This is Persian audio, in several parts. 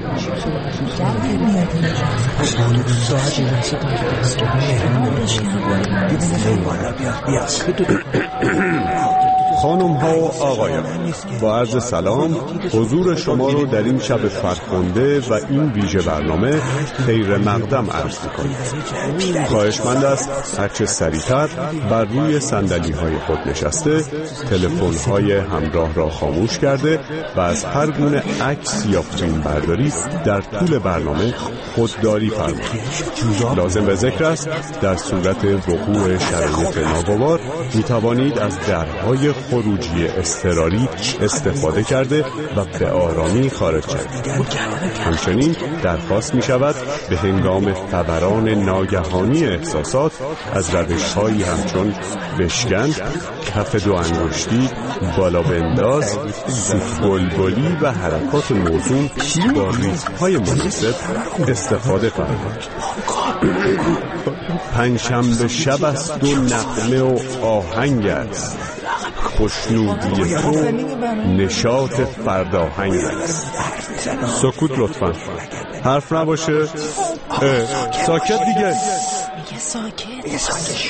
خانم ها و آقایان، با عرض سلام حضور شما رو در این شب فرخنده و این ویژه برنامه خیر مقدم عرض می‌کنم. خواهشمند است هرچه سریعتر بر روی صندلی های خود نشسته، تلفن های همراه را خاموش کرده و از هر گونه عکس یا فیلم برداری در طول برنامه خودداری فرمایید. لازم به ذکر است در صورت وقوع شرایط ناگوار می توانید از درهای خروجی اضطراری استفاده کرده و به آرامی خارج شوید. همچنین درخواست می شود به هنگام فوران ناگهانی احساسات از روش‌هایی همچون بشکن، کف دو انگشتی، بالا بنداز، سوت بلبلی و حرکات موزون با ریتم‌های مناسب استفاده فرمایید. پنجشنبه شب است و نغمه و آهنگ است، خوشنودی تو نشاط فرداهنگ است. سکوت لطفا، حرف نباشه. ساکت دیگه. میگه ساکت.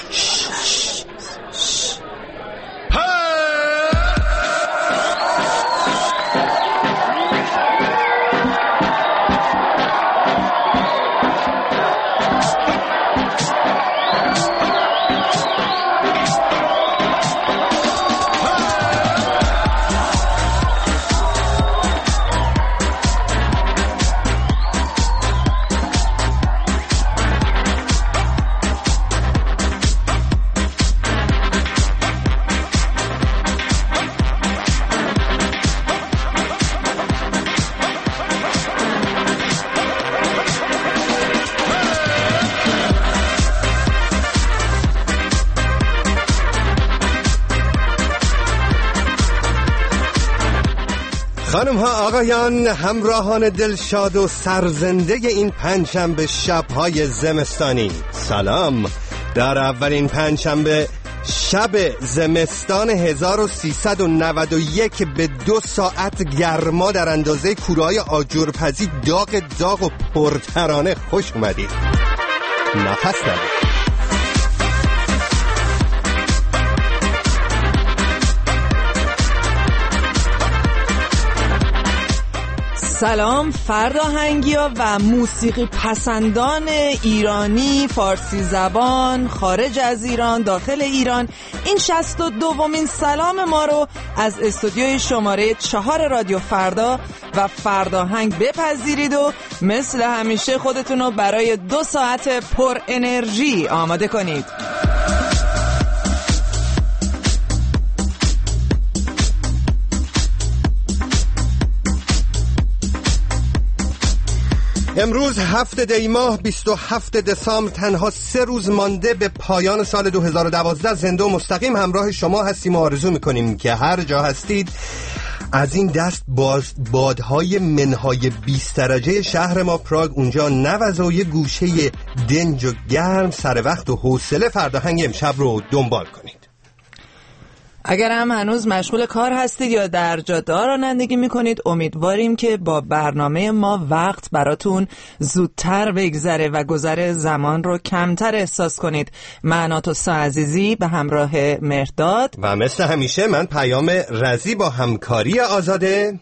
خانم ها آقایان، همراهان دلشاد و سرزنده این پنجشنبه شب‌های زمستانی، سلام. در اولین پنجشنبه شب زمستان 1391 به 2 ساعت گرما در اندازه کوره‌های آجرپزی داغ و پرترانه خوش اومدید. نفس نبید. سلام فرداهنگی‌ها و موسیقی پسندان ایرانی، فارسی زبان، خارج از ایران، داخل ایران. این 62مین سلام ما رو از استودیوی شماره 4 رادیو فردا و فرداهنگ بپذیرید و مثل همیشه خودتون رو برای 2 ساعت پر انرژی آماده کنید. امروز 7 دی ماه 27 دسامبر، تنها 3 روز مانده به پایان سال 2012 زنده و مستقیم همراه شما هستیم و آرزو میکنیم که هر جا هستید از این دست بادهای منهای 20 درجه شهر ما پراگ اونجا نوزه و یه گوشه دنج و گرم سر وقت و حوصله فرداهنگ امشب رو دنبال کنید. اگر هم هنوز مشغول کار هستید یا در جاده رانندگی میکنید، امیدواریم که با برنامه ما وقت براتون زودتر بگذره و گذر زمان رو کمتر احساس کنید. من آتوسا عزیزی به همراه مهرداد و مثل همیشه من پیام رزی با همکاری آزاده.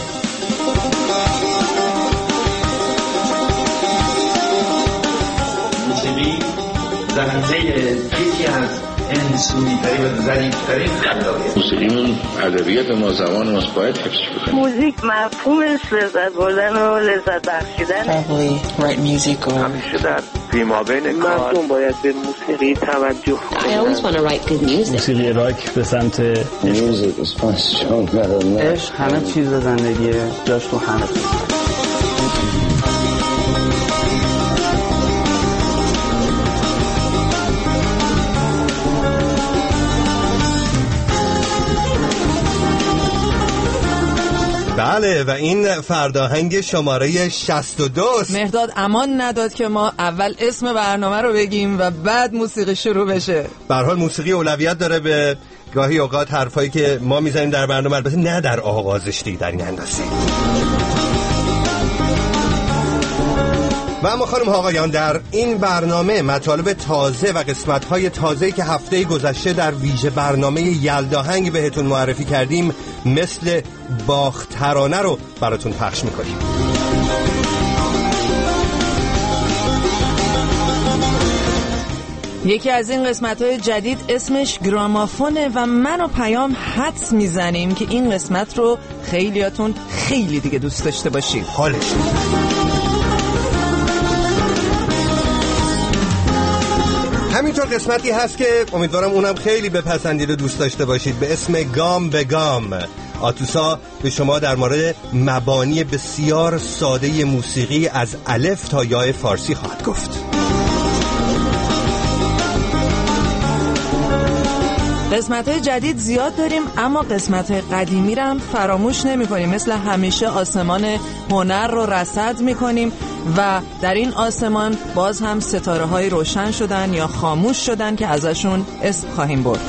موسیقی زنده یکی از انسونی‌ترین و ظریف‌ترین خلاقیت. موسیقی ادبیات ما زمان ماست، باید حفظ بکنیم. موزیک مفهومش لذت بردن و لذت بخشیدن. همیشه در پیمابین مردم باید به موسیقی توجه کنند. موسیقی راک به سمت عشق همه چیز زندگیه، جاش تو همه چیز. بله و این فرداهنگ شماره 62. مهرداد امان نداد که ما اول اسم برنامه رو بگیم و بعد موسیقی شروع بشه. به هر حال موسیقی اولویت داره به گاهی اوقات حرفایی که ما میزنیم در برنامه، البته نه در آغازش دیگه در این اندازه. و اما خانم آقایان، در این برنامه مطالب تازه و قسمت‌های تازه‌ای که هفته گذشته در ویژه برنامه یلداهنگ بهتون معرفی کردیم مثل باخت ترانه رو براتون پخش می‌کنیم. یکی از این قسمت‌های جدید اسمش گرامافونه و من و پیام حدس میزنیم که این قسمت رو خیلیاتون خیلی دیگه دوست داشته باشید. حالش همینطور قسمتی هست که امیدوارم اونم خیلی بپسندید و دوست داشته باشید، به اسم گام به گام. آتوسا به شما در مورد مبانی بسیار ساده موسیقی از الف تا یاء فارسی خواهد گفت. قسمت‌های جدید زیاد داریم، اما قسمت‌های قدیمی رو هم فراموش نمی‌کنیم. مثل همیشه آسمان هنر رو رصد می‌کنیم و در این آسمان باز هم ستاره‌های روشن شدن یا خاموش شدن که ازشون اسم خواهیم برد.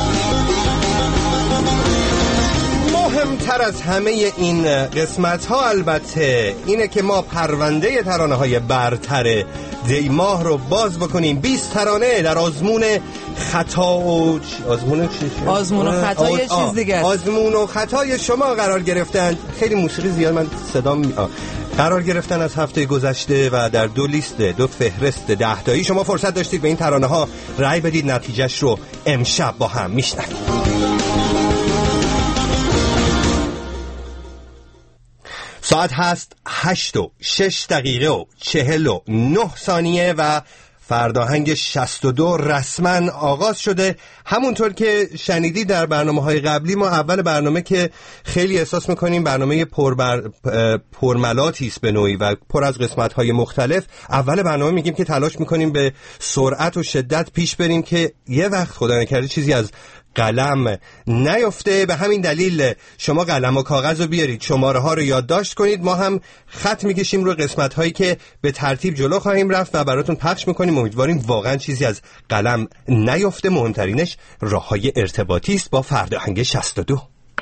مهمتر از همه این قسمت‌ها البته اینه که ما پرونده ترانه‌های برتر دی ماه رو باز بکنیم. 20 ترانه در آزمون خطا و آزمون و خطا یه چیز دیگه است. آزمون و خطای شما قرار گرفتن. خیلی موسیقی زیاد من قرار گرفتن از هفته گذشته و در دو فهرست 10 تایی شما فرصت داشتید به این ترانه ها رأی بدید. نتیجهش رو امشب با هم میشنویم. ساعت هست 8:06:49 و فرداهنگ 62 رسما آغاز شده. همونطور که شنیدید در برنامه‌های قبلی، ما اول برنامه که خیلی احساس می‌کنیم برنامه پرملاتی است به نوعی و پر از قسمت‌های مختلف، اول برنامه میگیم که تلاش می‌کنیم به سرعت و شدت پیش بریم که یه وقت خدا نکرده چیزی از قلم نیفته. به همین دلیل شما قلم و کاغذ رو بیارید، شماره ها رو یادداشت کنید. ما هم خط میکشیم روی قسمت هایی که به ترتیب جلو خواهیم رفت و براتون پخش میکنیم. امیدواریم واقعا چیزی از قلم نیفته. مهمترینش راه های ارتباطی است با فرداهنگ 62.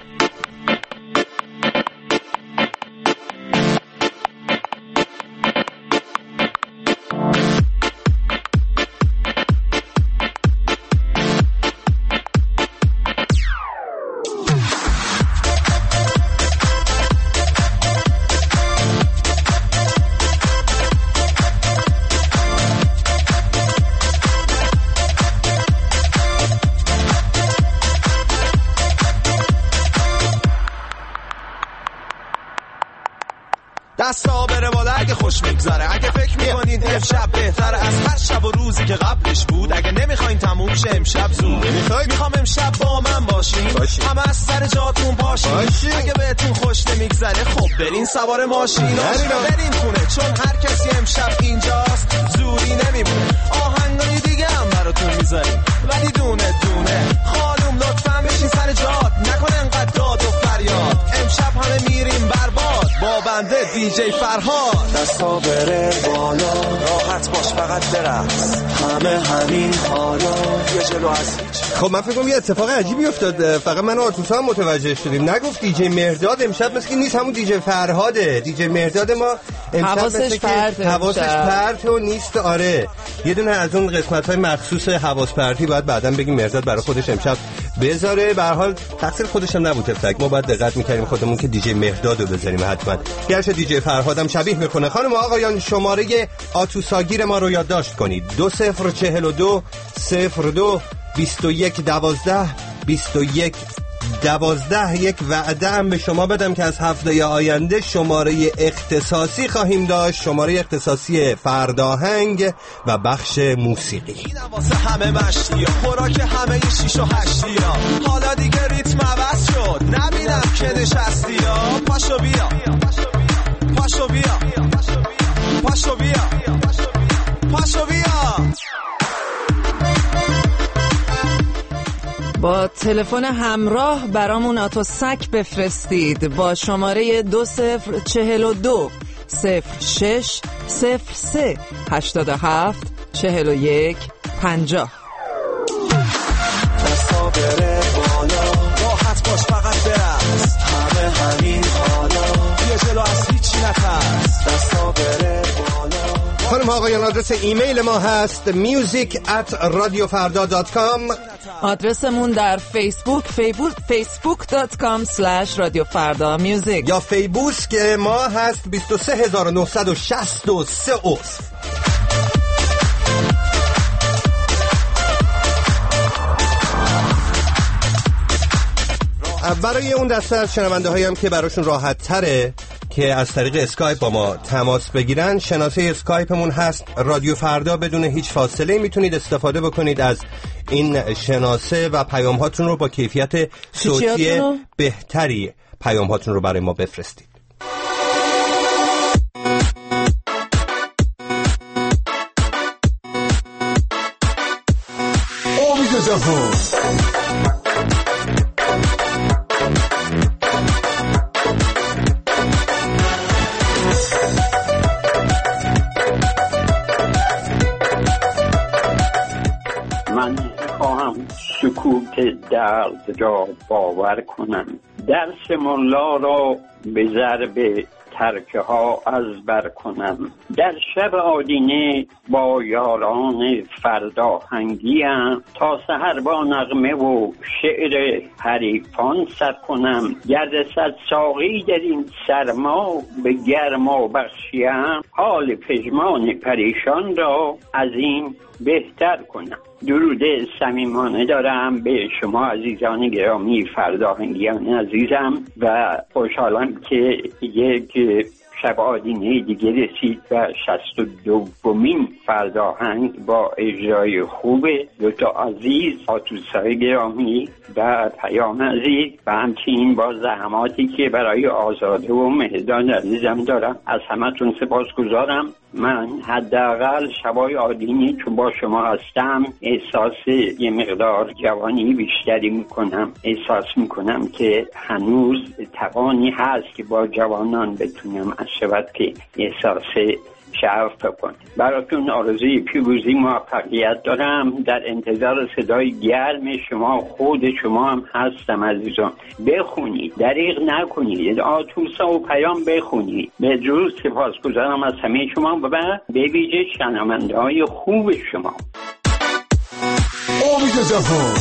دستا بره بالا اگه خوش میگذره، اگه فکر میکنید امشب بهتره از هر شب و روزی که قبلش بود، اگه نمیخواین تموم شه امشب زود، میخوام امشب با من باشین همه از سر جاتون باشین. اگه بهتون خوش نمیگذره خب برین سوار ماشین برین تونه، چون هر کسی امشب اینجاست زوری نمیمونه. آهنگای دیگه هم براتون میذاریم ولی دونه دونه. خانوم لطفا بشین سر جات، نکن انقدر داد و فریاد. امشب همه میریم برباد با بنده دیجی فرهاد. دستا بره بالا راحت باش فقط برقص، همه همین حالا یه جلو از هیچ. خب من فکر کنم یه اتفاق عجیبی افتاد، فقط من و آتوسا هم متوجه شدیم. نگفت دیجی مهرداد امشب مثل که نیست، همون دیجی فرهاده. دیجی مهرداد ما امشب حواسش پرته و نیست. آره یه دونه از اون قسمت‌های مخصوص حواس پرتی باید بعداً بگیم مهرداد برای خودش امشب بذاره. به هر حال تقصیر خودش هم نبود، فکر ما باید دقت می‌کردیم خودمون که دیجی مهرداد رو بذاریم حتما. گرچه دیجی فرهادم شبیه میکنه. خانم و آقایان شماره آتوساگیر ما رو یادداشت کنید: 2042 02 21 12 21 12. یک وعده هم به شما بدم که از هفته آینده شماره اختصاصی خواهیم داشت، شماره اختصاصی فرداهنگ و بخش موسیقی. واسه همه مشتیا خوراک همه 6 و 8 حالا دیگه ریتم عوض شد، نبینم که نشستی ها. پاشو بیا پاشو بیا پاشو بیا پاشو بیا. با تلفن همراه برامون آتوسک بفرستید با شماره 2042 06 03 87 41 50. دستا بره بالا راحت باش فقط برقص، همه همین حالا یه جلو از هیچی نترس. دستا بره بالا و آقایان آدرس ایمیل ما هست music@radiofarda.com. آدرسمون در فیسبوک facebook.com/radiofardamusic یا فیبوس که ما هست 23963 عضو. برای اون دسته از شنونده هایم که براشون راحت تره که از طریق اسکایپ با ما تماس بگیرن، شناسه اسکایپمون هست رادیو فردا. بدون هیچ فاصله میتونید استفاده بکنید از این شناسه و پیام هاتون رو با کیفیت صوتی بهتری پیام هاتون رو برای ما بفرستید. امید جهان سکوت درد را باور کنم، درس ملا را به ضرب ترکه ها از بر کنم، در شب آدینه با یاران فرداهنگیم، تا سحر با نغمه و شعر حریفان سر کنم، گرد صد ساقی در این سرما به گرما بخشیم، حال پژمان پریشان را از این بهتر کنم. درود صمیمانه دارم به شما عزیزان گرامی فرداهنگیان عزیزم و خوشحالم که یک شب آدینه دیگه رسید و 62مین فرداهنگ با اجرای خوب دوتا عزیز آتوسای گرامی و پیام عزیز و همچنین با زحماتی که برای آزاده و مهدان عزیزم دارم. از همتون سپاسگزارم. من حداقل شبای آدینی که با شما هستم احساس یه مقدار جوانی بیشتری میکنم، احساس میکنم که هنوز توانی هست که با جوانان بتونم از شبت که احساس شرف بکنم. براتون آرزوی پیروزی موفقیت دارم. در انتظار صدای گرم شما، خود شما هم هستم عزیزان. بخونید، دریغ نکنید، آتوسا و پیام بخونید. به جز سپاسگزارم از همه شما و به ویژه شنونده های خوب شما. امید جهان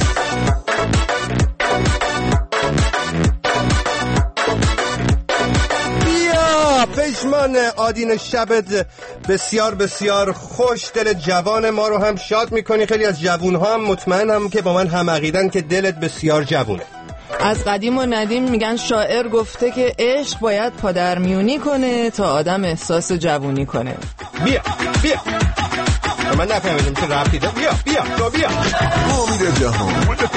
پشمان آدین شبت بسیار بسیار خوش، دل جوان ما رو هم شاد میکنی. خیلی از جوون ها هم مطمئنم که با من هم عقیدن که دلت بسیار جوونه. از قدیم و ندیم میگن شاعر گفته که عشق باید پادرمیونی کنه تا آدم احساس جوونی کنه. بیا من نفهمیدم که رفتی. بیا امید جهان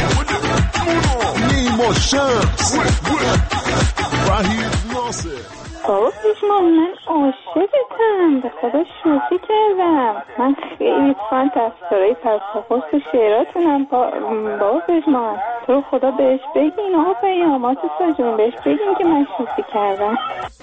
نیما شمس وحید ناصر. بابا پشمان من عاشقتم، به خدا شوخی کردم. من خیلی فان تفسیرهای پرسخوست و شعراتونم. بابا پشمان تو رو خدا بهش بگین، آقا پیامات ساجون بهش بگین که من شوخی کردم.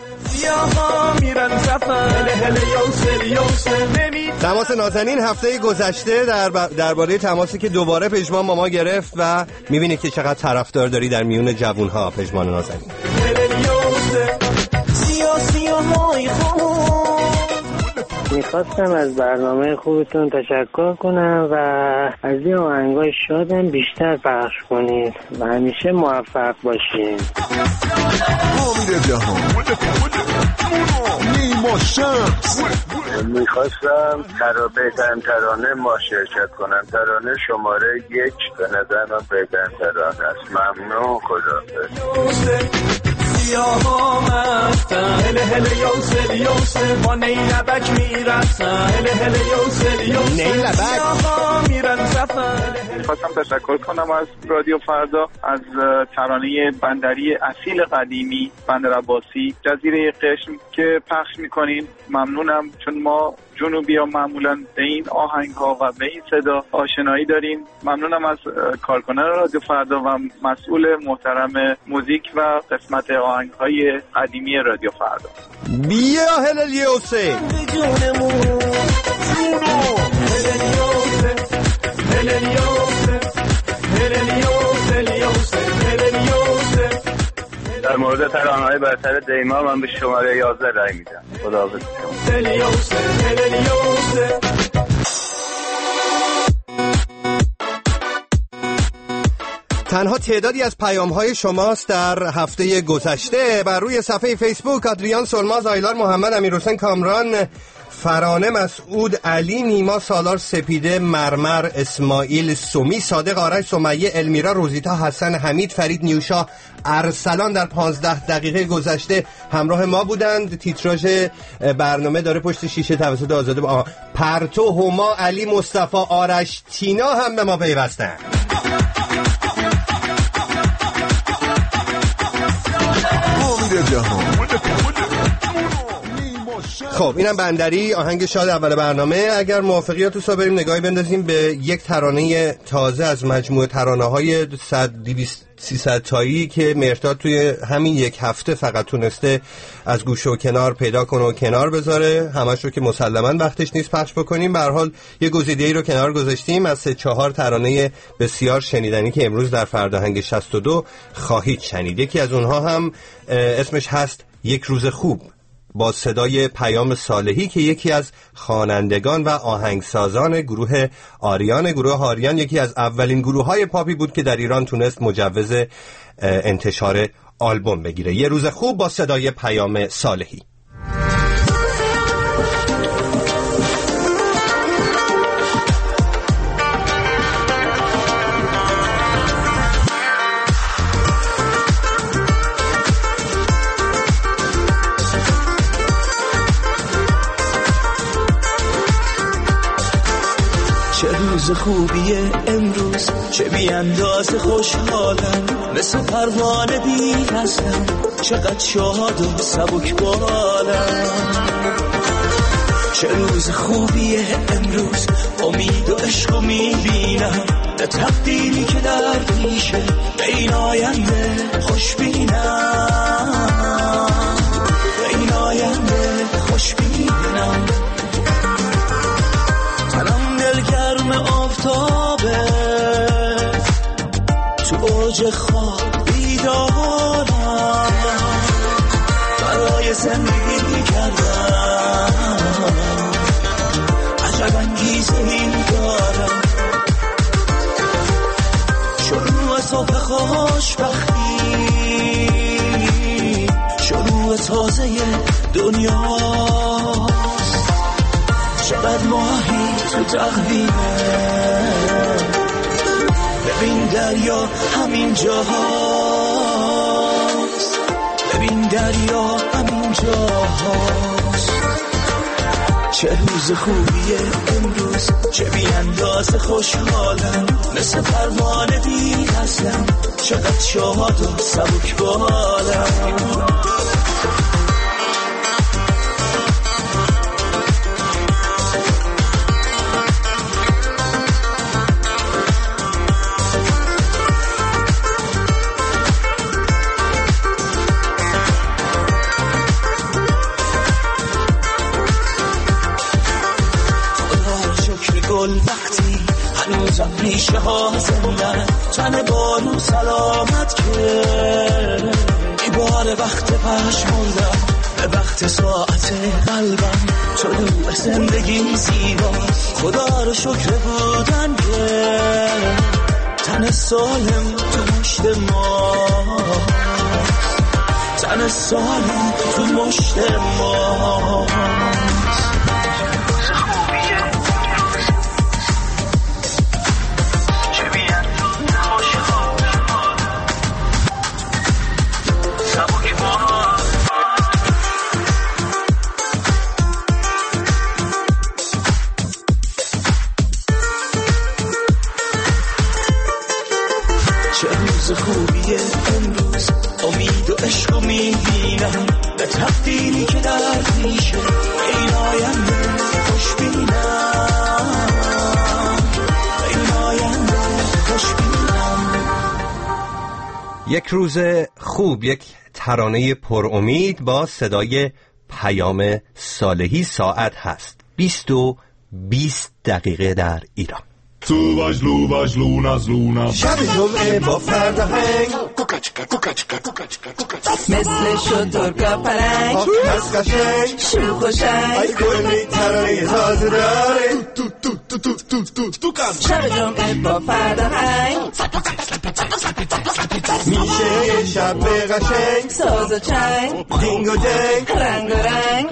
تماس نازنین هفته گذشته درباره تماسی که دوباره پژمان با ما گرفت و میبینی که چقدر طرفدار داری در میون جوونها. پژمان نازنین میخواستم از برنامه خوبتون تشکر کنم و از این آهنگای شادم بیشتر پخش کنید و همیشه موفق باشید. امید جهان نیما شمس. میخواستم بهترین ترانه ما شرکت کنم. ترانه شماره 1 به نظر من بهترین ترانه است. ممنون، خداحافظ. سیاها مستن هله هله یوسل با نیلبک میرسن هله هله یوسل سیاها میرن سفن. خواستم تشکر کنم از رادیو فردا، از ترانه بندری اصیل قدیمی بندر عباسی جزیره قشم که پخش میکنین. ممنونم، چون ما جنوبی ها معمولا به این آهنگ ها و به این صدا آشنایی داریم. ممنونم از کارکنان رادیو فردا و مسئول محترم موزیک و قسمت آهنگ های قدیمی رادیو فردا. بیا هللیوسه در مورد ترانه‌های برتر دیما من به شماره 11 رای میدم. خداحافظ. تنها تعدادی از پیام‌های شماست در هفته گذشته. بر روی صفحه فیسبوک آدریان سلماز، آیلار محمد، امیرحسین کامران، فرانه مسعود، علی نیما سالار، سپیده مرمر، اسماعیل سومی، صادق آرش، سمیه، المیرا، روزیتا، حسن، حمید، فرید نیوشا، ارسلان در 15 دقیقه گذشته همراه ما بودند. تیتراژ برنامه داره پشت شیشه توسط آزاده پرتو، هما، علی، مصطفی، آرش، تینا هم به ما پیوستند. خب اینم بندری، آهنگ شاد اول برنامه. اگر موافقی تو بریم نگاهی بندازیم به یک ترانه تازه از مجموعه ترانه‌های 100-200-300 تایی که مهرداد توی همین یک هفته فقط تونسته از گوشه و کنار پیدا کنه و کنار بذاره. همش رو که مسلماً وقتش نیست پخش بکنیم، به هر حال یه گزیده‌ای رو کنار گذاشتیم از 3-4 ترانه بسیار شنیدنی که امروز در فردا 62 خواهید شنید. یکی از اونها هم اسمش هست یک روز خوب، با صدای پیام صالحی که یکی از خوانندگان و آهنگسازان گروه آریان. گروه آریان یکی از اولین گروه‌های پاپی بود که در ایران تونست مجوز انتشار آلبوم بگیره. یه روز خوب با صدای پیام صالحی. روز خوبیه امروز، چه بی اندازه خوشحالم، مثل پروانه بی نزدم، چقدر شاد و سبک بالم. چه روز خوبیه امروز، امید و عشق و میبینم، به تقدیری که در پیشه، به این آینده خوش بینم، به این آینده خوش بینم. گرم آفتابه تو اوج خواب بیدارم، برای زندگی کردم عجب انگیزه ای دارم. شروع صبح خوشبختی، شروع تازه دنیاست، چقدر ماهی تو تقویمه، ببین دریا همین جاهاست، ببین دریا همین جاهاست. چه روز خوبیه امروز، چه بی اندازه خوشحالم، مثل پروانه بی نزدم، چقدر شاد و سبک بالم. وقتی هنوزم ریشه ها زندن، تن بارو سلامت که ایبار وقت پشموندم، به وقت ساعت قلبم طلوع زندگی زیباست. خدا رو شکر بودن که تن سالم تو مشت ماست، تن سالم تو مشت ماست. خوبیه امروز، امید و عشق و میبینم، به تقدیری که در پیشه، به این آینده خوش بینم، به این آینده خوش بینم. یک روز خوب، یک ترانه پر امید با صدای پیام صالحی. ساعت هست 20:20 در ایران. Suvash luvash lunas lunas. شب جمعه با فرهنگ مثل شترگاه پرنگ پس قشنگ شوخ و شنگ ای کلی ترانه تازه داره شب جمعه با فرهنگ میشه یه شب قشنگ ساز و چنگ دینگ و دنگ رنگ و رنگ.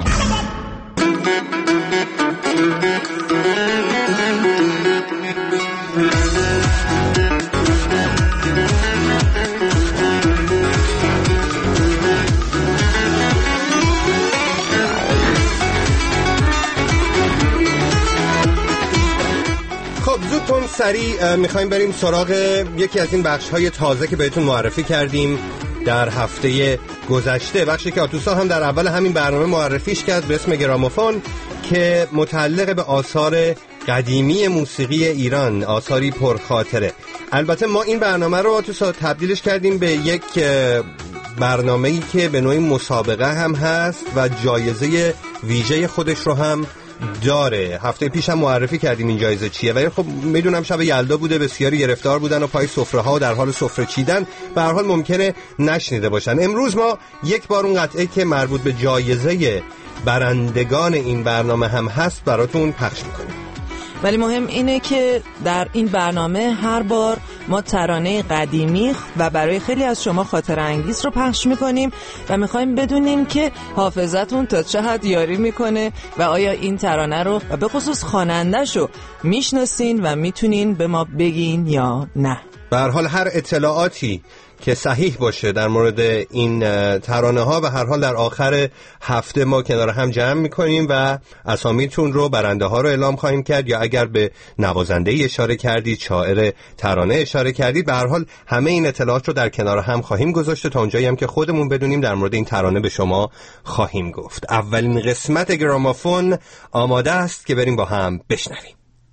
خب زودتون سریع میخوایم بریم سراغ یکی از این بخش‌های تازه که بهتون معرفی کردیم در هفته گذشته. بخشی که آتوسا هم در اول همین برنامه معرفیش کرد به اسم گرامافون که متعلق به آثار قدیمی موسیقی ایران، آثاری پرخاطره. البته ما این برنامه رو آتوسا تبدیلش کردیم به یک برنامه‌ای که به نوعی مسابقه هم هست و جایزه ویژه خودش رو هم داره. هفته پیش هم معرفی کردیم این جایزه چیه، ولی خب میدونم شب یلدا بوده، بسیاری گرفتار بودن و پای سفره ها و در حال سفره چیدن، به هر حال ممکنه نشنیده باشن. امروز ما یک بار اون قطعه که مربوط به جایزه برندگان این برنامه هم هست براتون پخش میکنیم. ولی مهم اینه که در این برنامه هر بار ما ترانه قدیمی و برای خیلی از شما خاطره انگیز رو پخش میکنیم و میخوایم بدونیم که حافظتون تا چه حد یاری میکنه و آیا این ترانه رو و به خصوص خواننده‌ش رو میشناسین و میتونین به ما بگین یا نه. به هر حال هر اطلاعاتی که صحیح باشه در مورد این ترانه ها و هر حال در آخر هفته ما کنار هم جمع میکنیم و اسامیتون رو، برنده ها رو اعلام خواهیم کرد، یا اگر به نوازنده اشاره کردید، شاعر ترانه اشاره کردید، به هر حال همه این اطلاعات رو در کنار هم خواهیم گذاشت تا اونجایی هم که خودمون بدونیم در مورد این ترانه به شما خواهیم گفت. اولین قسمت گرامافون آماده است که بریم با هم بشنویم.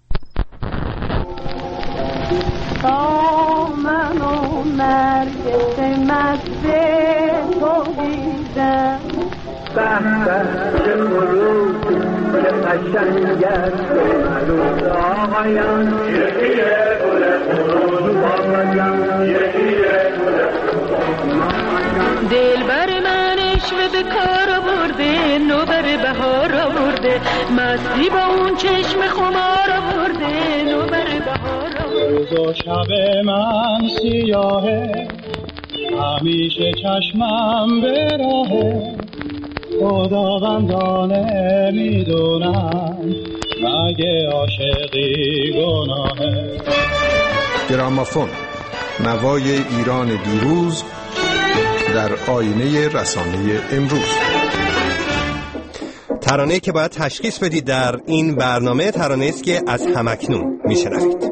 من و نرگس مست تو دیدم به به چه خروج چه قشنگ است عروس آقایان یکیه گل خروج آقایان یکیه گل خروج دلبر من عشق به کار آورده، نوبر بهار آورده، مستی با اون چشم خمار آورده، نوبر بهار روز و شب من سیاهه، همیشه چشمم به راهه، خداوندانه میدونم مگه عاشقی گناهه. گرامافون، نوای ایران دیروز در آینه رسانه امروز. ترانه‌ای که باید تشخیص بدید در این برنامه ترانه‌ای است که از همکنون میشنوید.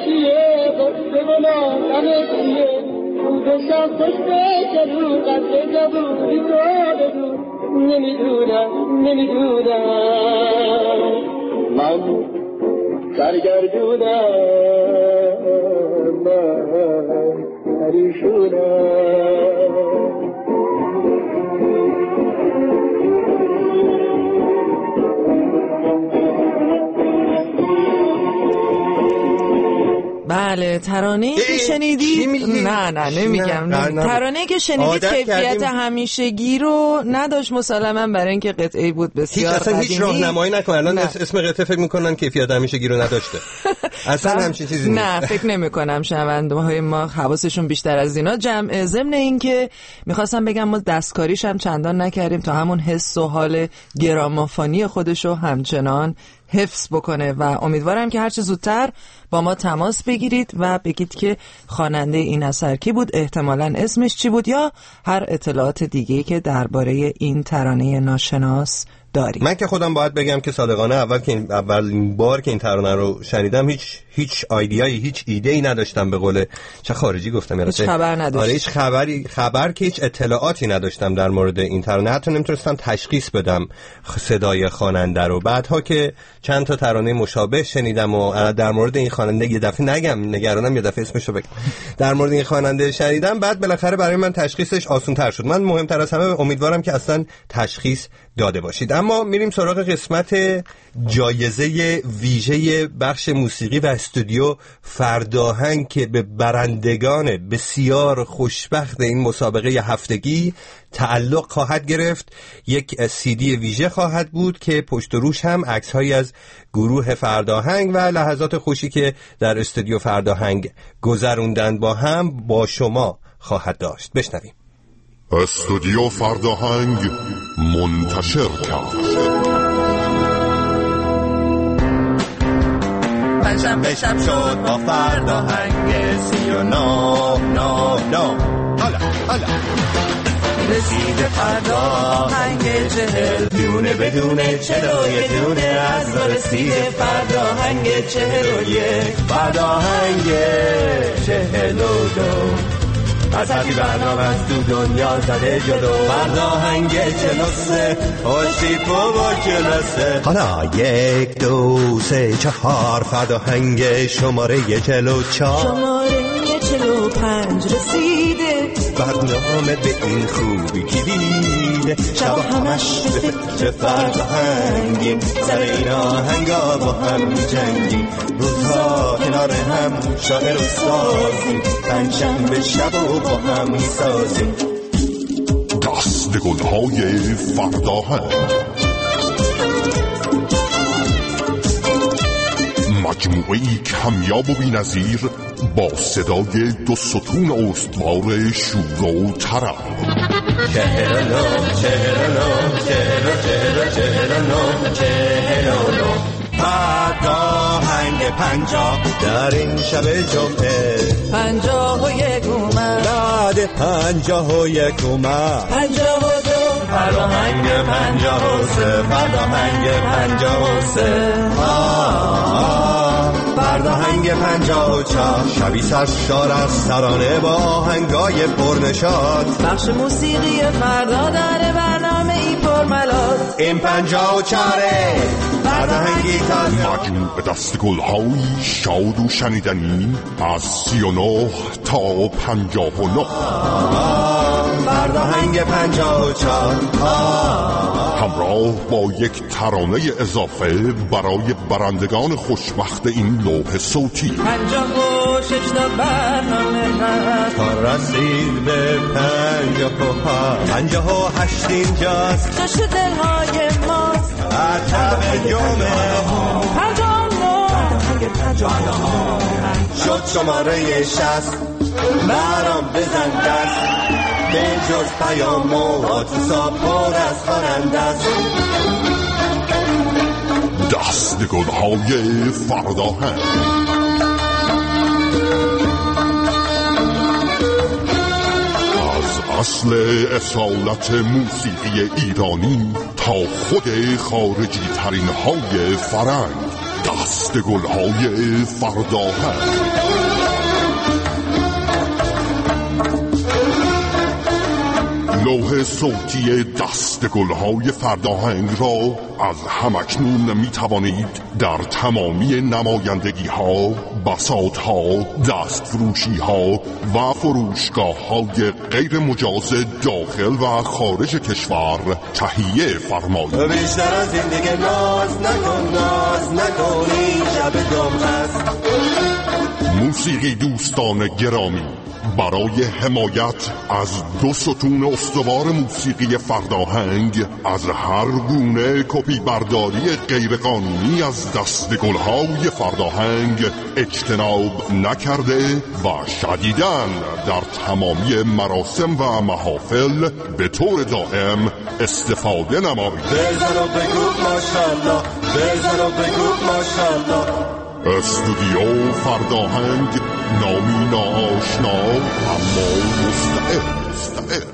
چیه قصه بلا غمه چیه روزشم خوش بشه رو قصه جبوری تو بدون نمیدونم من سرگردونم من پریشونم بله ترانه‌ای که شنیدید نه نمیگم ترانه‌ای که شنیدید کیفیت همیشگی رو نداشت مسلماً برای اینکه قطعه‌ای بود بسیار قدیمی. هیچ راهنمایی نکنن الان اسم قطعه فکر می‌کنن کیفیت همیشگی رو نداشته. اصلا همچین چیزی نیست. نه فکر نمی‌کنم شنونده‌های ما حواسشون بیشتر از اینا جمع. ضمن این که می‌خواستم بگم ما دستکاریش هم چندان نکردیم تا همون حس و حال گرامافونی خودشو همچنان حفظ بکنه و امیدوارم که هرچه زودتر با ما تماس بگیرید و بگید که خواننده این اثر کی بود، احتمالاً اسمش چی بود یا هر اطلاعات دیگه‌ای که درباره این ترانه ناشناس داریم. من که خودم باید بگم که صادقانه اولین بار که این ترانه رو شنیدم هیچ آیدیایی هیچ ایده‌ای نداشتم. به قول چه خارجی گفتم هیچ خبر نداشتم. آره هیچ خبر که هیچ اطلاعاتی نداشتم در مورد این ترانه. حتی نمیتونستم تشخیص بدم صدای خواننده رو. بعدها که چند تا ترانه مشابه شنیدم و در مورد این خواننده یه دفعه نگرانم یه دفعه اسمش رو بگم در مورد این خواننده شنیدم، بعد بالاخره برای من تشخیصش آسان‌تر شد. من مهمتر از همه امیدوارم که اصلا تشخیص داده باشید. اما میریم سراغ قسمت جایزه ویژه بخش موسیقی و استودیو فرداهنگ که به برندگان بسیار خوشبخت این مسابقه هفتگی تعلق خواهد گرفت. یک CD ویژه خواهد بود که پشت و روش هم عکس‌هایی از گروه فرداهنگ و لحظات خوشی که در استودیو فرداهنگ گذروندن با شما خواهد داشت. بشنویم. استودیو فرداهنگ منتشر کرد. پنجشنبه شب شد با فرداهنگ 39 حالا رسید فرداهنگ 40 دونه بدونه چلوی دونه از رسید فرداهنگ 41 فرداهنگ 42 از همی برنامه از تو دنیا زده جلو فرداهنگ 43 خوشی با کلاسه. حالا 1 2 3 4 فرداهنگ شماره 44 شماره 45 رسیده برنامه به این خوبی که دیده شب همش به فکر فرداهنگیم سر این آهنگا با هم جنگیم روزها کنار هم شاعر و سازیم پنجشنبه شب و با هم میسازیم دست گلهای فرداهنگ مجموعه‌ای کمیاب و بی‌نظیر با صدای دو ستون استوار شور و طرب 49 فرداهنگ 50 در این شب جمعه 51 اومد بعد 51 اومد 52 فرداهنگ 53 فرداهنگ 53 فرداهنگ 54 شبی سرشار از ترانه با آهنگای پرنشاط بخش موسیقی فردا در برنامه ای پرملات این 54 فرداهنگی تازه مجموع دستگل‌های شاد و شنیدنی از 39 تا 59 فرداهنگ 54 همراه با یک ترانه اضافه برای برندگان خوشبخت این لوح صوتی 56 تا برنامه تا رسید به 58 اینجاست جاش دلهای ماست عطب جمعه 59 شد شماره 60 برام بزن دست به جز پیام و آتوسا پر از خواننده است دست گلهای فرداهنگ از اصل اصالت موسیقی ایرانی تا خود خارجی ترین های فرنگ دست گلهای فرداهنگ. لوح صوتی دست گلهای فرداهنگ را از همکنون می توانید در تمامی نمایندگی ها، بساط ها، دست فروشی ها و فروشگاه های غیر مجاز داخل و خارج کشور تهیه فرمایید. بیشتر از این دیگه ناز نکن این شب دم هست. موسیقی دوستان گرامی، برای حمایت از دو ستون استوار موسیقی فرداهنگ از هر گونه کپی برداری غیرقانونی از دست گلهای فرداهنگ اجتناب نکرده و شدیداً در تمامی مراسم و محافل به طور دائم استفاده نمایید. بزن و بگو ماشاءالله، بزن و بگو ماشاءالله. استودیو فرداهنگ، نامی ناآشنا اما مستعد.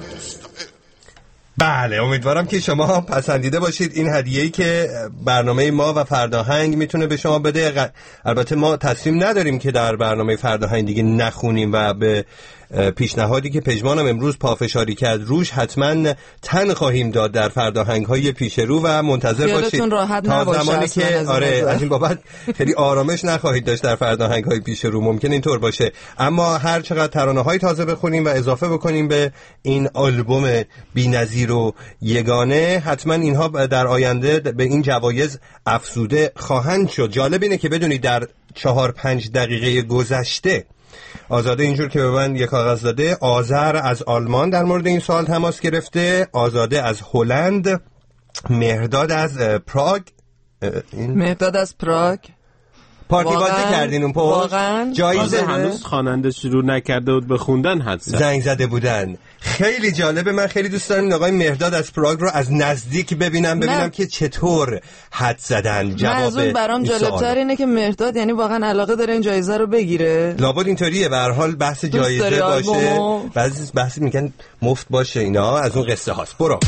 بله، امیدوارم که شما پسندیده باشید این هدیه‌ای که برنامه ما و فرداهنگ میتونه به شما بده. البته ما تصمیم نداریم که در برنامه فرداهنگ دیگه نخونیم و به پیشنهادی که پژمانم امروز پافشاری کرد روش حتما تن خواهیم داد در فرداهنگ‌های پیش رو و منتظر باشید تا زمانی که از این بابت خیلی آرامش نخواهید داشت در فرداهنگ‌های پیش رو. ممکن اینطور باشه، اما هر چقدر ترانه‌های تازه بخونیم و اضافه بکنیم به این آلبوم بی‌نظیر و یگانه، حتما اینها در آینده به این جوایز افزوده خواهند شد. جالب اینه که بدونید در 4-5 دقیقه گذشته آزاده اینجور که به من یک کاغذ داده، آذر از آلمان در مورد این سوال تماس گرفته، آزاده از هلند، مهرداد از پراگ. مهرداد از پراگ پارتی بازی کردین اون پشت جایزه هنوز خواننده شروع نکرده بود به خوندن، حد زنگ زده بودن. خیلی جالبه، من خیلی دوست دارم آقای مهرداد از پراگ رو از نزدیک ببینم که چطور حد زدن. جواب برام جالب‌تر اینه که مهرداد یعنی واقعا علاقه داره این جایزه رو بگیره. لابد اینطوریه، به هر حال بحث جایزه باشه، بعضی بحث میگن مفت باشه، اینا از اون قصه هاست. برو.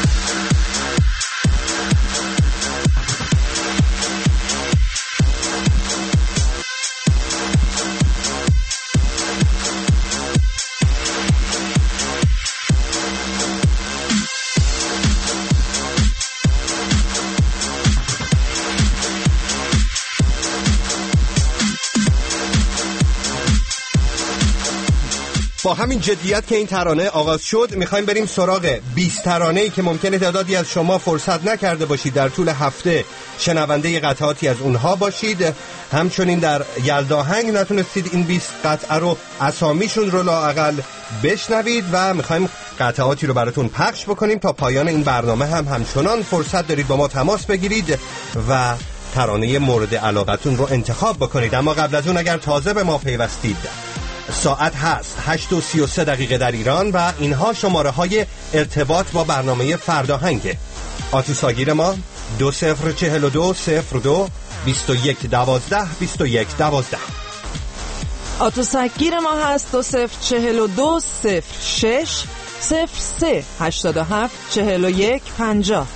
با همین جدیت که این ترانه آغاز شد، میخوایم بریم سراغ 20 ترانه‌ای که ممکنه تعدادی از شما فرصت نکرده باشید در طول هفته شنونده قطعاتی از اونها باشید. همچنین در یلداهنگ نتونستید این 20 قطعه رو اسامیشون رو لااقل بشنوید و میخوایم قطعاتی رو براتون پخش بکنیم. تا پایان این برنامه هم همچنان فرصت دارید با ما تماس بگیرید و ترانه مورد علاقتون رو انتخاب بکنید. اما قبل از اون اگر تازه به ما پیوستید، ساعت هست 8:33 در ایران و اینها شماره های ارتباط با برنامه فرداهنگه. آتوساگیر ما 2042 02 21 12 21 12. آتوسگیر ما هست 2042 06 03 87 41 50.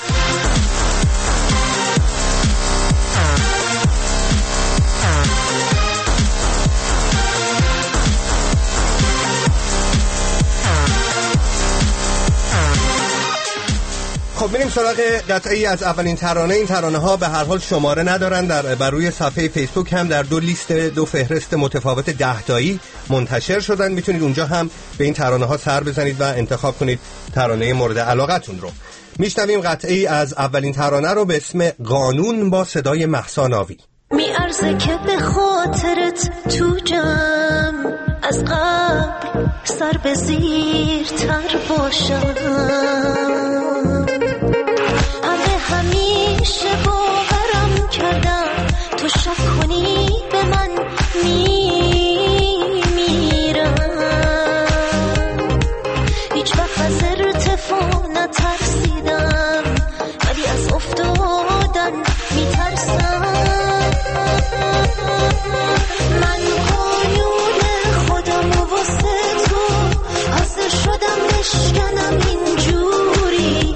خب بریم سراغ قطعی از اولین ترانه. این ترانه ها به هر حال شماره ندارن، بر روی صفحه فیسبوک هم در دو فهرست متفاوت 10 تایی منتشر شدن. میتونید اونجا هم به این ترانه ها سر بزنید و انتخاب کنید ترانه مورد علاقتون رو. میشنویم قطعی از اولین ترانه رو به اسم قانون با صدای مهسا ناوی. میارزه که به خاطرت تو جمع از قبل سر به زیر تر باشم، همه همیشه باورم کردم تو شک کنی به من میمیرم، هیچ وقت از ارتفاع نترسیدم ولی از افتادن میترسم، من قانون خودم و واسه تو حاضر شدم بشکنم اینجوری،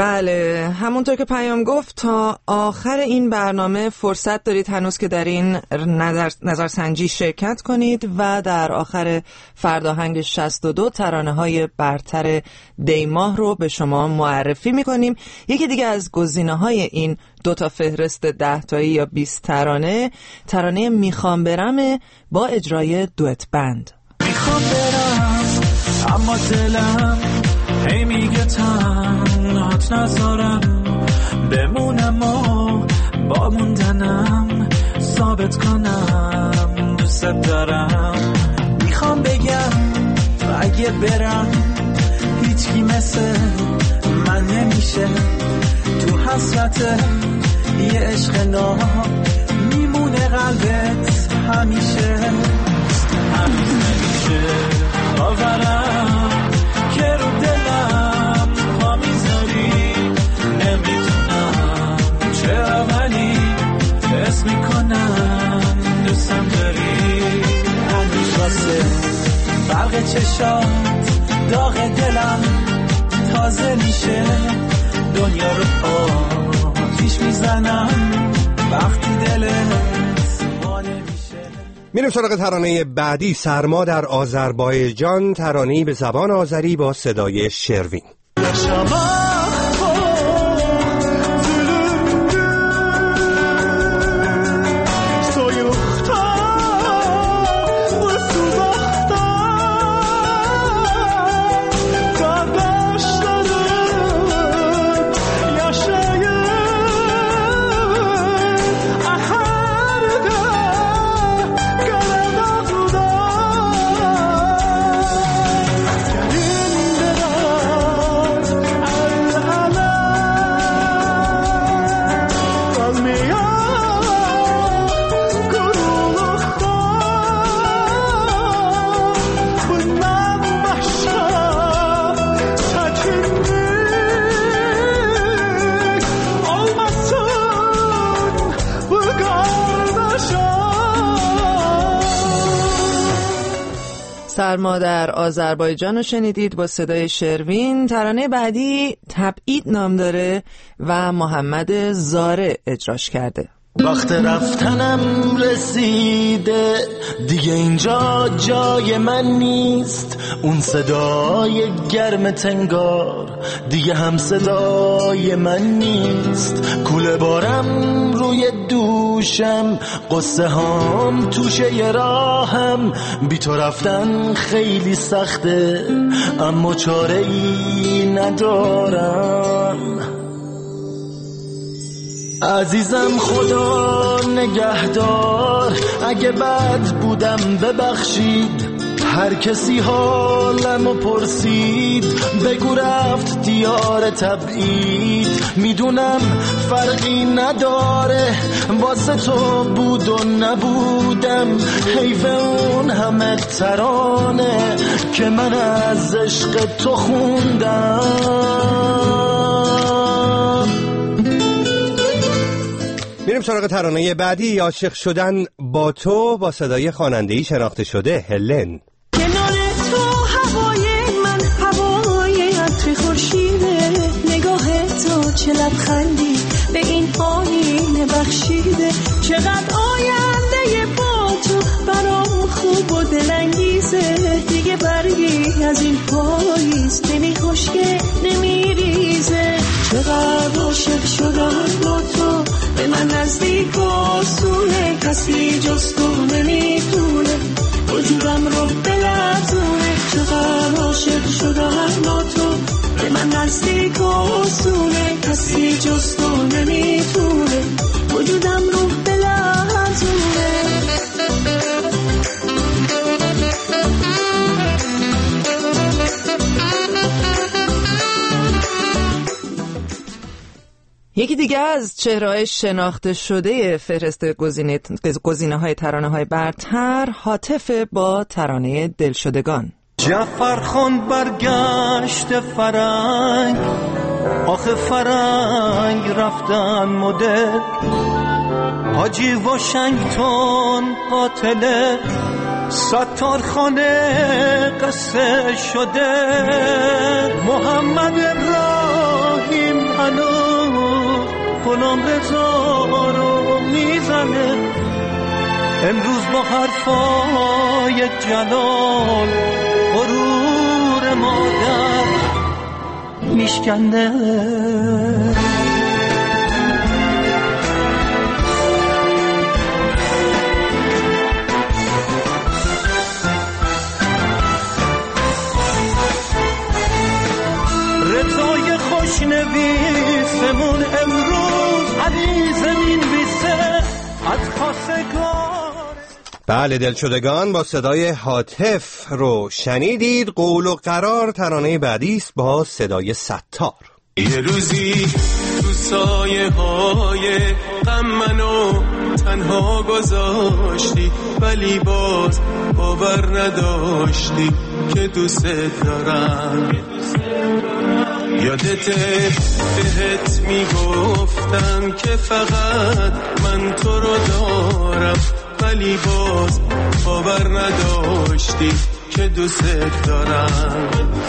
بله، همونطور که پیام گفت تا آخر این برنامه فرصت دارید هنوز که در این نظرسنجی شرکت کنید و در آخر فرداهنگ 62 ترانه‌های برتر دیماه رو به شما معرفی می‌کنیم. یکی دیگه از گزینه‌های این دوتا فهرست 10 تایی یا 20 ترانه میخوام برم با اجرای دوئت بند. میخوام برم اما دلم هی میگه تنهات نذارم بمونم و با موندنم ثابت کنم دوست دارم. میخوام بگم تو اگه برم هیچکی مثل من نمیشه، تو حسرت یه عشق نام میمونه قلبت همیشه. هنوز نمیشه باورم که رو دلم پا میذاری، نمیتونم چرا ولی حس میکنم دوستم داری. هنوز واسه برق چشات داغ دلم تازه میشه، دنیا رو آتیش میزنم وقتی دلت مانه میشه. میریم سراغ ترانه بعدی، سرما در آذربایجان، ترانه‌ای به زبان آذری با صدای شروین. سرما در آذربایجان رو شنیدید با صدای شروین. ترانه بعدی تبعید نام داره و محمد زاره اجراش کرده. وقت رفتنم رسیده دیگه، اینجا جای من نیست. اون صدای گرم تنگار دیگه هم صدای من نیست. کوله بارم روی دوشم، قصه هام توشه ی راهم. بی تو رفتن خیلی سخته اما چاره ای ندارم. عزیزم خدا نگهدار، اگه بد بودم ببخشید. هر کسی حالمو پرسید بگو رفت دیار تبعید. میدونم فرقی نداره واسه تو بود و نبودم. حیف اون همه ترانه که من از عشق تو خوندم. میریم سراغ ترانه بعدی، عاشق شدن با تو با صدای خواننده‌ای شناخته شده هلن. کنار تو هوای من هوای عطر خورشیده، نگاه تو چه لبخندی به این آینه بخشیده. چقدر آینده با تو برام خوب و دلانگیزه. دیگه برگی از این پاییز نمی خشکه نمی ریزه. چقدر عاشق شدم با تو به من نزدیک و آسونه. کسی جز تو نمیتونه وجودم رو بلرزونه. چقدر عاشق شدم با تو به من نزدیک و آسونه. کسی جز تو نمیتونه وجودم رو بلرزونه. یکی دیگه از چهره‌های شناخته شده فهرست گزینه‌های ترانه‌های برتر، هاتف با ترانه دلشدگان. جعفرخان برگشت فرنگ، آخه فرنگ رفتن مدل. حاجی واشنگتن قاتل، ستارخانه قصه شده. محمد ابراهیم هنوز غلام رضا رو میزنه. امروز با حرفای جلال غرور مادر میشکنه. رضای خوشنویسمون امروز علیز مینویسه از خواستگار. بله دلشدگان، با صدای هاتف رو شنیدید. قول و قرار ترانه بعدی است با صدای ستار. یه روزی تو سایه های غم منو تنها گذاشتی، ولی باز باور نداشتی که دوست دارم. یادته بهت میگفتم که فقط من تو رو دارم، ولی باز باور نداشتی که دوست دارم.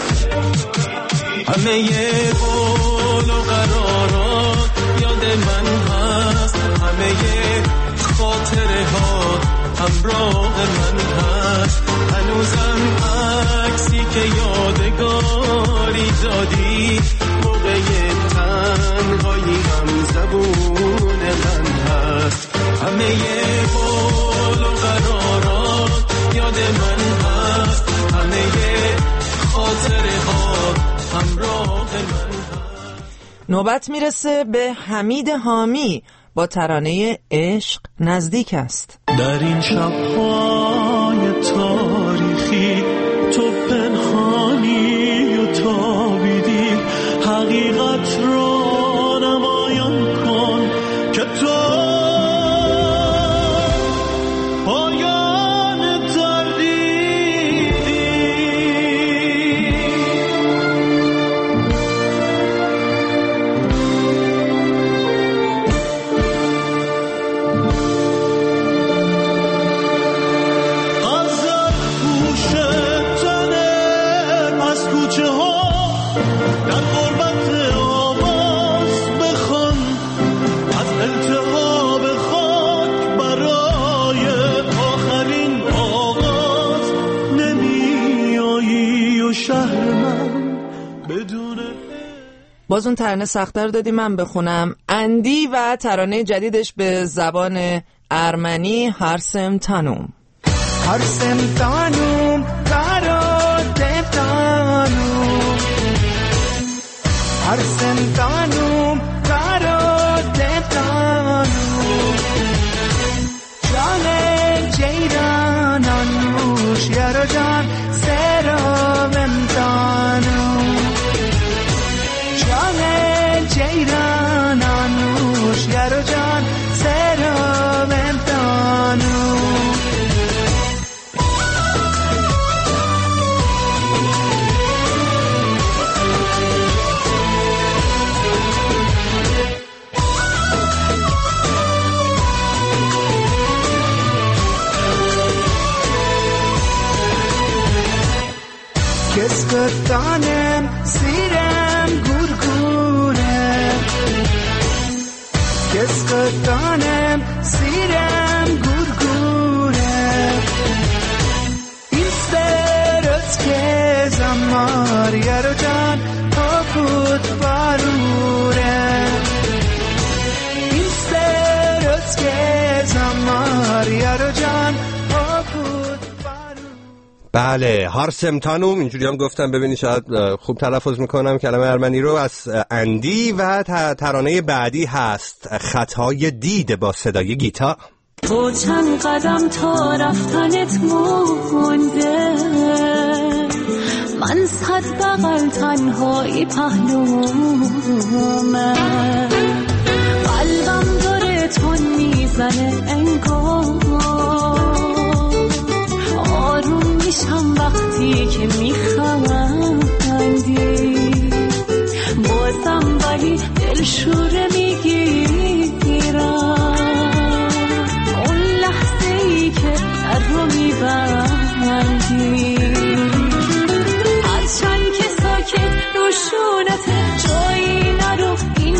همه ی قول و قرارات یاد من هست، همه ی خاطره ها همراه من هست. هنوزم عکسی که یادگاری دادی موقع تنهایی هم زبون من هست. همه ی قول و قرارات یاد من هست، همه ی خاطره ها همراه من هست. نوبت میرسه به حمید حامی با ترانه عشق نزدیک است. در این شب‌های تاریخی تو پنهانی و تابیدی، حقیقت را نمایان کن که تو پایان دردی. باز اون ترانه سخت‌تر دادی من بخونم. اندی و ترانه جدیدش به زبان ارمنی هرسم تانوم. هرسم تانوم برات تانوم، هرسم تانوم برات تانوم. جان جیرانان نوش یارو جان سرام تانوم. جیرانان نوش یارو جان سرام تانوم. کسکتانم سیرم گرگوره، کسکتانم سیرم گرگوره. این سپرت که زمار یارو جان پاپود باروره. این سپرت که زمار یارو جان پاپود. بله هارسم تانوم، اینجوری هم گفتم ببینی شاید خوب تلفظ میکنم کلمه ارمنی رو، از اندی. و ترانه بعدی هست خطای دید با صدای گیتار. تو چند قدم تا رفتنت مونده، من صد بغل تنهایی پهلومه. قلبم داره تون میزنه انگار، آروم میشم وقتی که میخندی. بازم ولی دلشوره میگیرم اون لحظه ای که در رو میبندی. هرچند که ساکت روشونت جایی نرو، این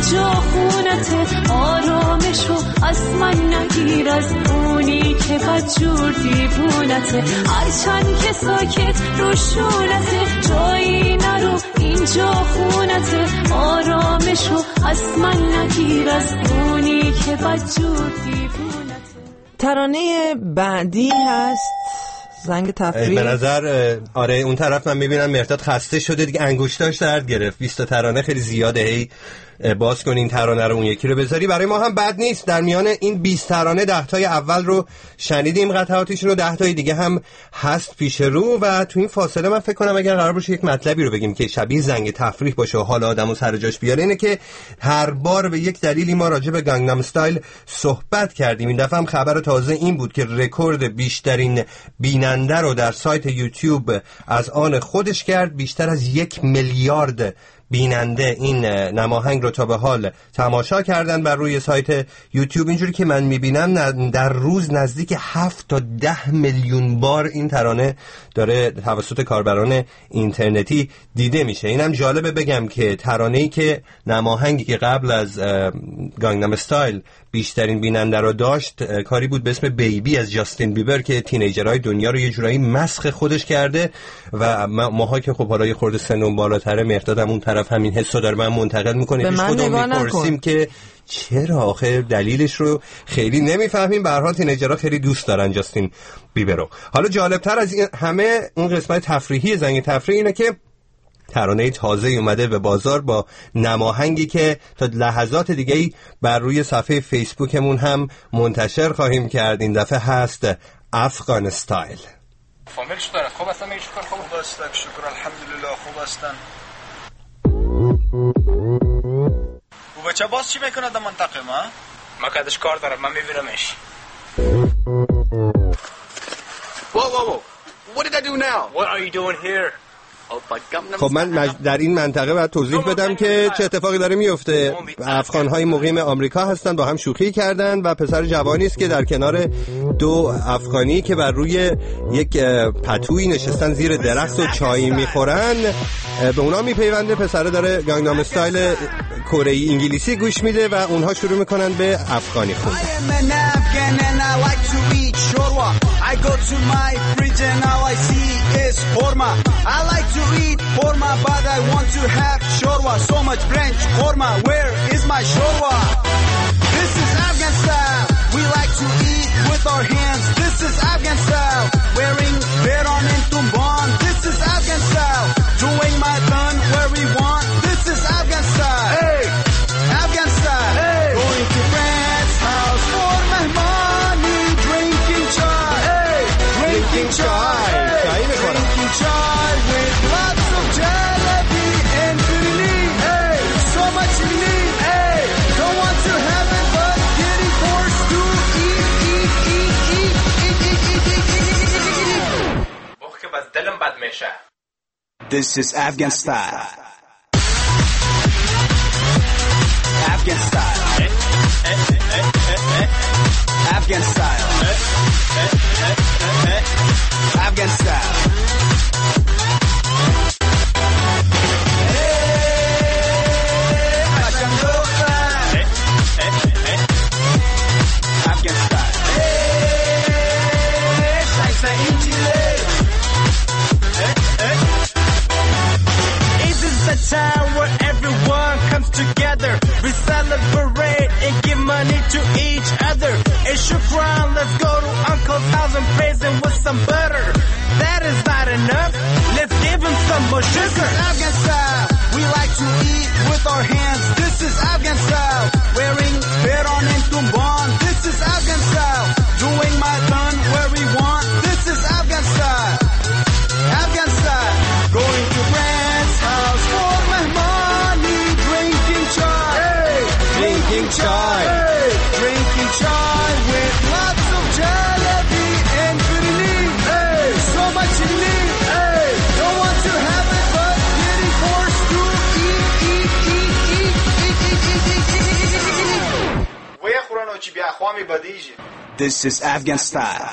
از من نگیر، از اونی که بدجور دیوونته. هرچند که ساکت روشونته، جایی نرو اینجا خونته. آرامشو از من نگیر، از اونی که بدجور دیوونته. ترانه بعدی هست زنگ تفریح. به نظر آره اون طرف من میبینم مرداد خسته شده دیگه، انگشتاش درد گرفت. 20 تا ترانه خیلی زیاده، هی باز کنین ترانه رو اون یکی رو بذاری. برای ما هم بد نیست، در میان این 20 ترانه 10 تای اول رو شنیدیم قطعاتشون رو، 10 تای دیگه هم هست پیش رو. و تو این فاصله من فکر کنم اگر قرار باشه یک مطلبی رو بگیم که شبیه زنگ تفریح باشه و حال آدمو سر جاش بیاره، اینه که هر بار به یک دلیلی ما راجع به گانگنام استایل صحبت کردیم. این دفعه هم خبر تازه این بود که رکورد بیشترین بیننده رو در سایت یوتیوب از آن خودش کرد. بیشتر از 1 میلیارد بیننده این نماهنگ رو تا به حال تماشا کردن بر روی سایت یوتیوب. اینجوری که من میبینم در روز نزدیک 7 تا 10 میلیون بار این ترانه داره توسط کاربران اینترنتی دیده میشه. اینم جالبه بگم که ترانه‌ای که نماهنگی که قبل از گانگنام استایل بیشترین بیننده رو داشت کاری بود به اسم بیبی از جاستین بیبر که تینیجرهای دنیا رو یه جورایی مسخ خودش کرده و ماها که خب حالا یه خورده سنمون بالاتره، مردادم اون طرف همین حسو داره من منتقل میکنه، پیش خودمون میپرسیم که چرا آخه دلیلش رو خیلی نمیفهمیم. به هر حال تینیجرها خیلی دوست دارن جاستین بیبر رو. حالا جالبتر از این همه اون قسمت تفریحی زنگ تفریح اینه که ترانه تازه اومده به بازار با نماهنگی که تا لحظات دیگه‌ای بر روی صفحه فیسبوکمون هم منتشر خواهیم کرد. این دفعه هست افغان استایل. فامیل چطوره؟ خوب هستن؟ میگی شکر خوب هستن، شکر الحمدلله خوب هستن. و بچه باز چی میکنه در منطقه ما؟ ما کدش کار دارم، من میبینمش. Whoa. What did I do now? What are you doing here? خب من در این منطقه باید توضیح بدم که چه اتفاقی داره میفته. افغان‌های مقیم آمریکا هستن، با هم شوخی کردن و پسر جوانی است که در کنار 2 افغانی که بر روی یک پتویی نشستن زیر درخت و چای میخورن به اونا میپیونده. پسره داره گانگنام استایل کره انگلیسی گوش میده و اونها شروع میکنن به افغانی خوندن. I go to my fridge and all I see is korma. I like to eat korma, but I want to have shorwa. So much French korma, where is my shorwa? This is Afghan style. We like to eat with our hands. This is Afghan style. Wearing beron and tumban. This is Afghan style. Doing my done where we want. This is Afghan style. Hey, Afghan style. Hey, going to friend's house for mehmani, drinking chai. Drinking chai. Drinking chai with lots of jalebi and chili. Hey, so much chili. Hey, don't want to have it, but getting forced to eat. اوه که بس دلم بد میشه. This is Afghan style. Afghan style. Afghan style. Afghan style. Afghan style. This is the time where everyone comes together. We celebrate and give money to each other. And shukran, let's go to Uncle's house and praise him with some butter. That is not enough. Let's give him some more sugar. This is Afghan style. We like to eat with our hands. This is Afghan style. Wearing beron and tumban. This is Afghan style. Doing my done where we want. This is Afghan style. Afghan style. Going to friend's house for mehmani. Drinking chai. Hey, drinking chai. Hey, drinking chai with lots of jalebi and chili. Hey, so much chili. Hey, don't want to have it, but getting forced to eat. وی خورانو چی بیا خوامی بدیجی. This is Afghan style.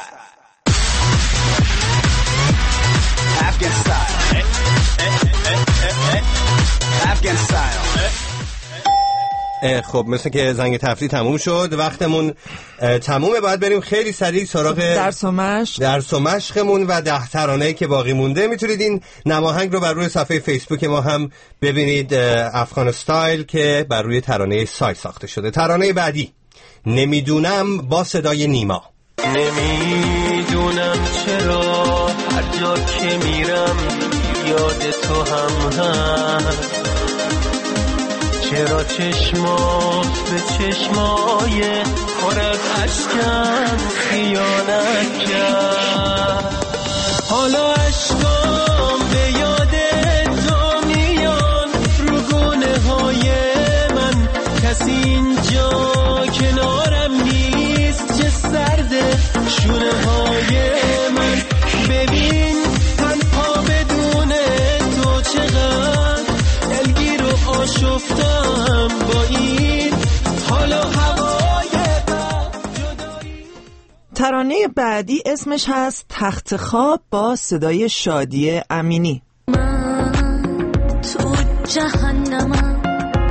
Afghan style. Afghan style. خب مثل که زنگ تفریح تموم شد، وقتمون تمومه، باید بریم خیلی سریع سراغ درس و مشقمون و 10 ترانه‌ای که باقی مونده. میتونید این نماهنگ رو بر روی صفحه فیسبوک ما هم ببینید، افغان استایل، که بر روی ترانه سای ساخته شده. ترانه بعدی نمیدونم با صدای نیما. نمیدونم چرا هر جا که میرم یاد تو هم هست، چرا چشمات به چشمای پر از اشکم خیانت کرد، حالا اشکام به یاد تو میان رو گونه های من، کسی اینجا کنارم نیست، چه سرده شونه های من، ببین تنها بدون تو چقدر دلگیر و آشفتم با این حال و هوای جدایی. ترانه بعدی اسمش هست تخت خواب با صدای شادی امینی. من تو جهنمم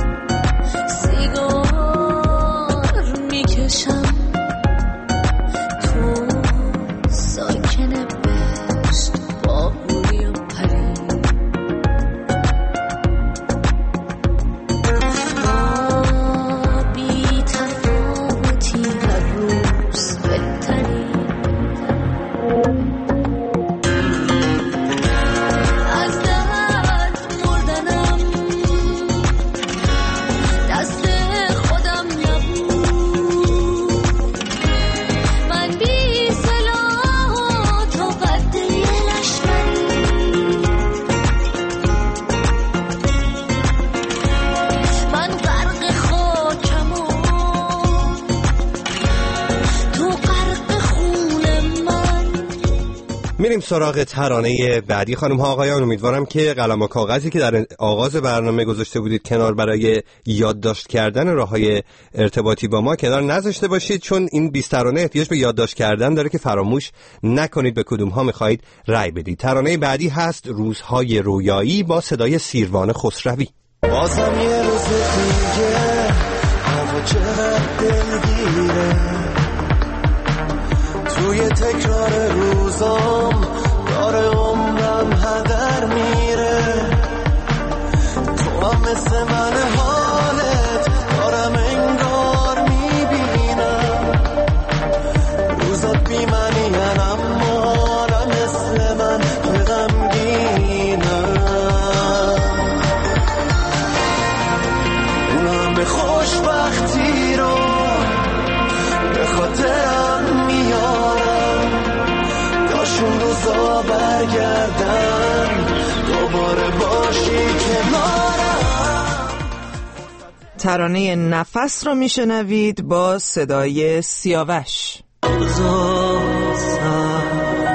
سیگار میکشم، تو ساکن بهشت با بوری و پری، ما بی تفاوتی هر روز بهتری، از درد مردنم دست خودم نبود، من بی سلاح و تو قد لشکری، من غرق خاکم و تو غرق خون من. میریم سراغ ترانه بعدی. خانم ها آقایان، امیدوارم که قلم و کاغذی که در آغاز برنامه گذاشته بودید کنار برای یادداشت کردن راههای ارتباطی با ما کنار نذاشته باشید، چون این 20 ترانه احتیاج به یادداشت کردن داره که فراموش نکنید به کدوم ها میخواهید رأی بدید. ترانه بعدی هست روزهای رویایی با صدای سیروان خسروی. بازم یه روز دیگه هوا چقدر دلگیره، توی تکرار روزام داره عمرم هدر میره، تو هم مثل من حالت دارم انگار میبینم، روزات بی منی اما نه مثل من غمگینم، اونم به خوشبختی رو به خاطرم میارم، داشون روزا برگردن دوباره باشی کنارم. ترانه نفس رو میشنوید با صدای سیاوش. روزا سر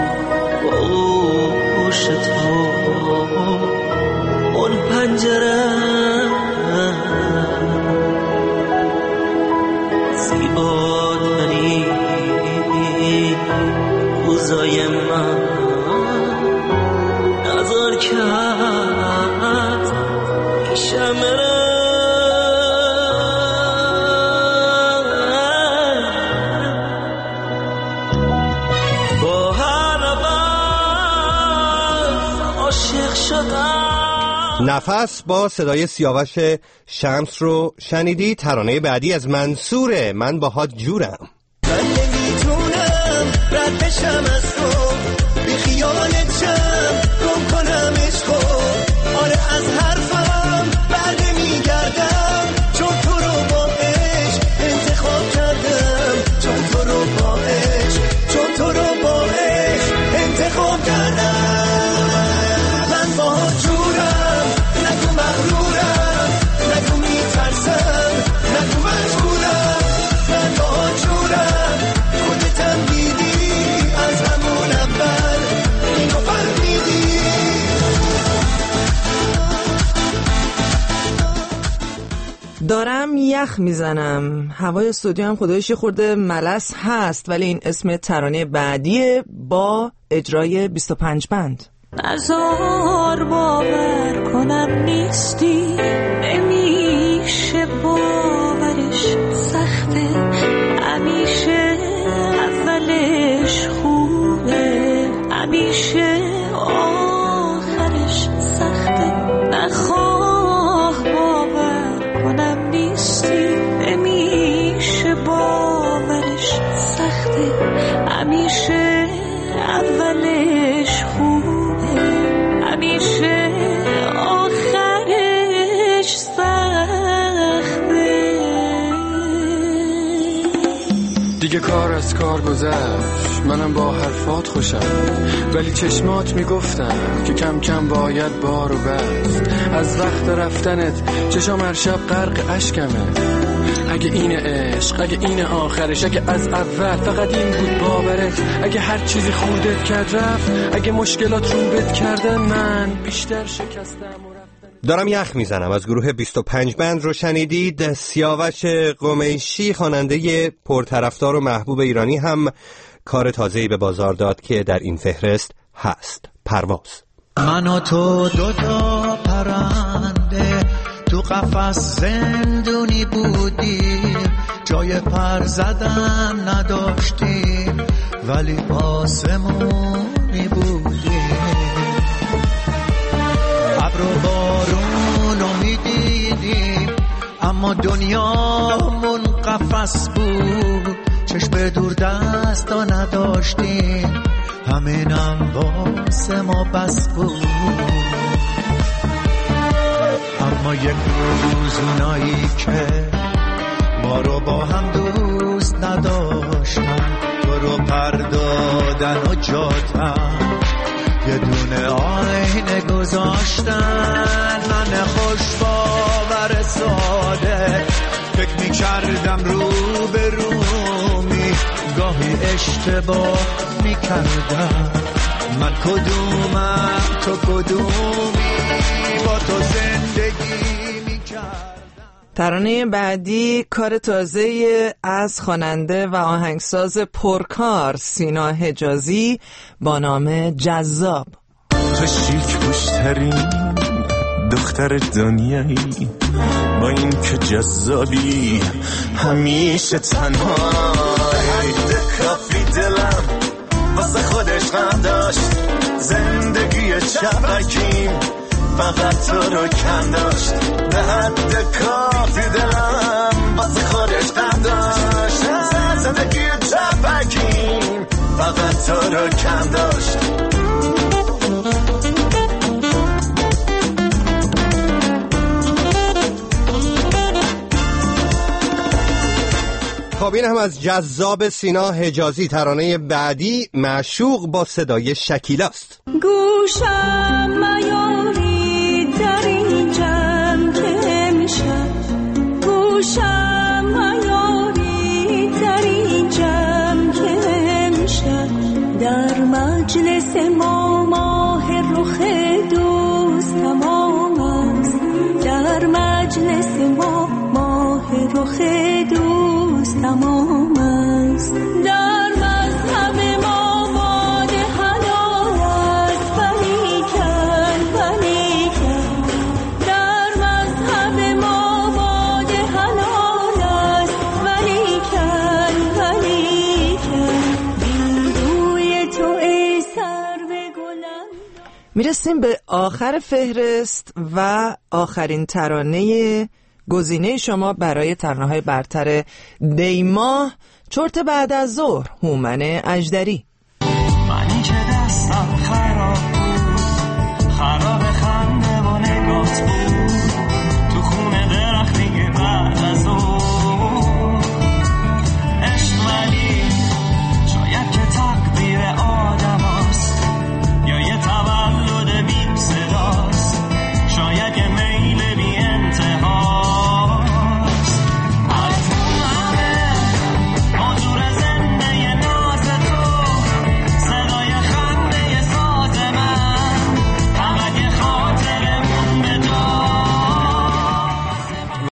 با گوش تو اون پنجره زیباترین روزای من نظر کرد پیشم با هر نفس عاشق شدم. نفس با صدای سیاوش شمس رو شنیدی. ترانه بعدی از منصوره، من باهات جورم. من نمیتونم رد بشم از تو، بی خیالت شم گم کنم عشقو، آره از حرفم بر نمیگردم، چون تو رو با عشق انتخاب کردم، چون تو رو با عشق، چون تو رو با عشق انتخاب کردم. من باهات جورم، نگو مغرورم، نگو میترسم، نگو مجبورم، من باهات جورم، خودتم دیدی از همون اول اینو فهمیدی. دارم یخ میزنم، هوای استودیو هم خدایش خورده ملس هست، ولی این اسم ترانه بعدیه با اجرای 25 بند. نزار باور کنم نیستی، نمیشه باور همیشه اولش خوبه، همیشه آخرش سخته. دیگه کار از کار گذشت، منم با حرفات خوشم، ولی چشمات میگفتم که کم کم باید بارو بست. از وقت رفتنت چشام هر شب غرق اشکمه. اگه این عشق، اگه این آخرش، اگه از اول فقط این بود باورت، اگه هر چیزی خوردت کرد رفت، اگه مشکلات رو بد کردن من بیشتر شکستم. دارم یخ میزنم از گروه 25 بند رو شنیدید. سیاوش قمیشی خواننده پرطرفدار و محبوب ایرانی هم کار تازه‌ای به بازار داد که در این فهرست هست. پرواز. من و تو دوتا پرنده تو قفس زندونی بودیم، جای پر زدن نداشتیم ولی آسمونی بودیم. ابر و بارونو میدیدیم اما دنیامون قفس بود، چشم دور دستا نداشتیم همینم واسه ما بس بود. اما یک روز اونایی که ما رو با هم دوست نداشتن، تو رو پردادن و جاتن، یه دونه آینه گذاشتن. من خوش باور ساده فکر میکردم رو به رومی، گاهی اشتباه میکردم. من کدومم تو کدومی، با تو زندگی میکردم. ترانه بعدی کار تازه از خواننده و آهنگساز پرکار سینا حجازی با نام جذاب. تو شیک پوشترین دختر دنیایی، با این که جذابی همیشه تنهایی. کافی دلم واسه خودش غم داشت، زندگی چپرکیم فقط تو رو کم داشت. به حد کافی دلم واسه خودش غم داشت، زندگی چپرکیم فقط تو رو کم داشت. خب این هم از جذاب سینا حجازی. ترانه بعدی معشوق با صدای شکیلاست. گوشم میاری در این جمع که امشب، گوشم میاری در این جمع که امشب، در مجلس ما ماه رخ دوست تمام است، در مجلس ما ماه رخ دوست تمام است. در مذهب ما باده حلال است ولیکن ولیکن، در مذهب ما باده حلال است ولیکن ولیکن، بی روی تو ای سرو گلم. میرسیم به آخر فهرست و آخرین ترانه گزینه شما برای ترانه‌های برتر دیماه، چرت بعد از ظهر، هومن اژدری.